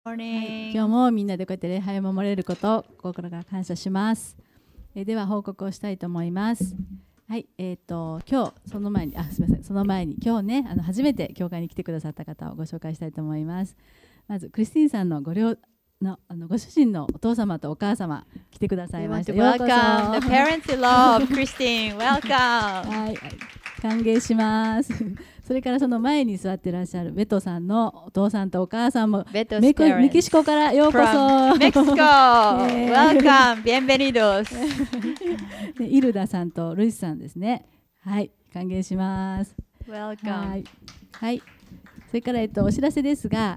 はい、 Morning. 今日もみんなでこうやって礼拝を守れることを心から感謝します。では報告をしたいと思います。はい、今日その前にすみません、その前に今日ね初めて教会に来てくださった方をご紹介したいと思います。まずクリスティンさんのご主人のお父様とお母様来てくださ We いま want した。 to ようこそ。 welcome the parents-in-law of Christine. Welcome. はい、歓迎します。それからその前に座っていらっしゃるベトさんのお父さんとお母さんも Beto's メキ parents シコからようこそ。 from Mexico. Welcome. Bienvenidos. でイルダさんとルイスさんですね。はい、歓迎します。は Welcome. い、はい、それからお知らせですが、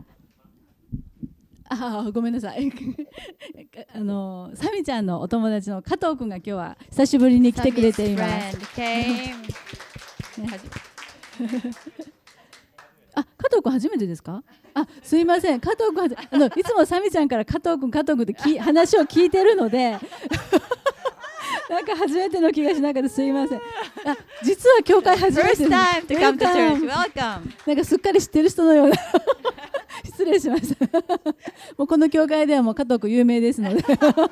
ごめんなさい。サミちゃんのお友達の加藤くんが今日は久しぶりに来てくれています。 Sammy's friend came. 加藤くん初めてですか？すいません、加藤くんいつもサミちゃんから加藤くんって話を聞いてるのでなんか初めての気がしなかった。すいません。実は教会初めて First time to come to church. Welcome. なんかすっかり知ってる人のような失礼しました。もうこの教会ではもう加藤くん有名ですので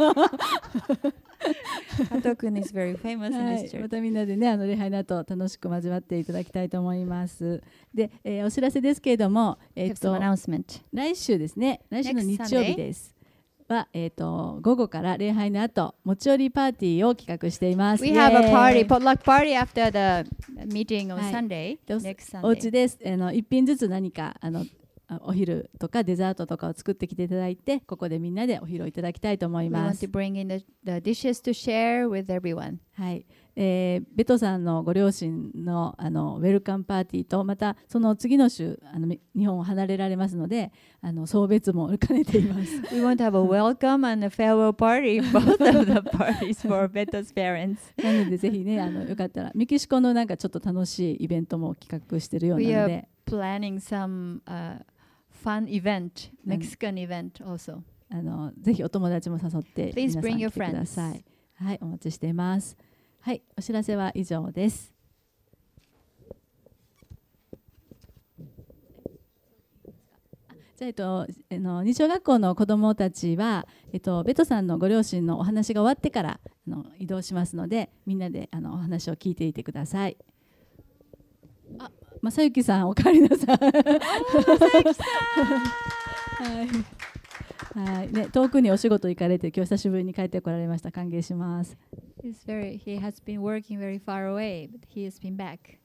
Kato-kun is very famous in は this い、 church. またみんなでね礼拝の後楽しく交わっていただきたいと思います。で、お知らせですけれども、 Have some announcement. 来週ですね、来週の Next 日曜日ですは、午後から礼拝の後持ち寄りパーティーを企画しています。 We have a イエー party, イ potluck party after the meeting on はい Sunday. で Next お家 Sunday. です一品ずつ何かお昼とかデザートとかを作ってきていただいて、ここでみんなでお昼をいただきたいと思い We ま want す。 to bring in the dishes to share with everyone. はい、ベトさんのご両親のウェルカムパーティーと、またその次の週日本を離れられますので送別も兼ねています。 We want to have a welcome and a farewell party, both of the parties for Beto's parents. なのでぜひねよかったらメキシコのなんかちょっと楽しいイベントも企画してるよう We なの are で、 planning some fun event, Mexican event also. ぜひお友達も誘って皆 Please さん bring 来 your てくだ friends. さい。はい、お待ちしています。はい、お知らせは以上です。じゃあ、日小学校の子どもたちは、ベトさんのご両親のお話が終わってから移動しますので、みんなでお話を聞いていてください。正幸さん、おかえりなさい。はいね、遠くにお仕事行かれて今日久しぶりに帰ってこられました。歓迎します。 He has been working very far away, but he has been back.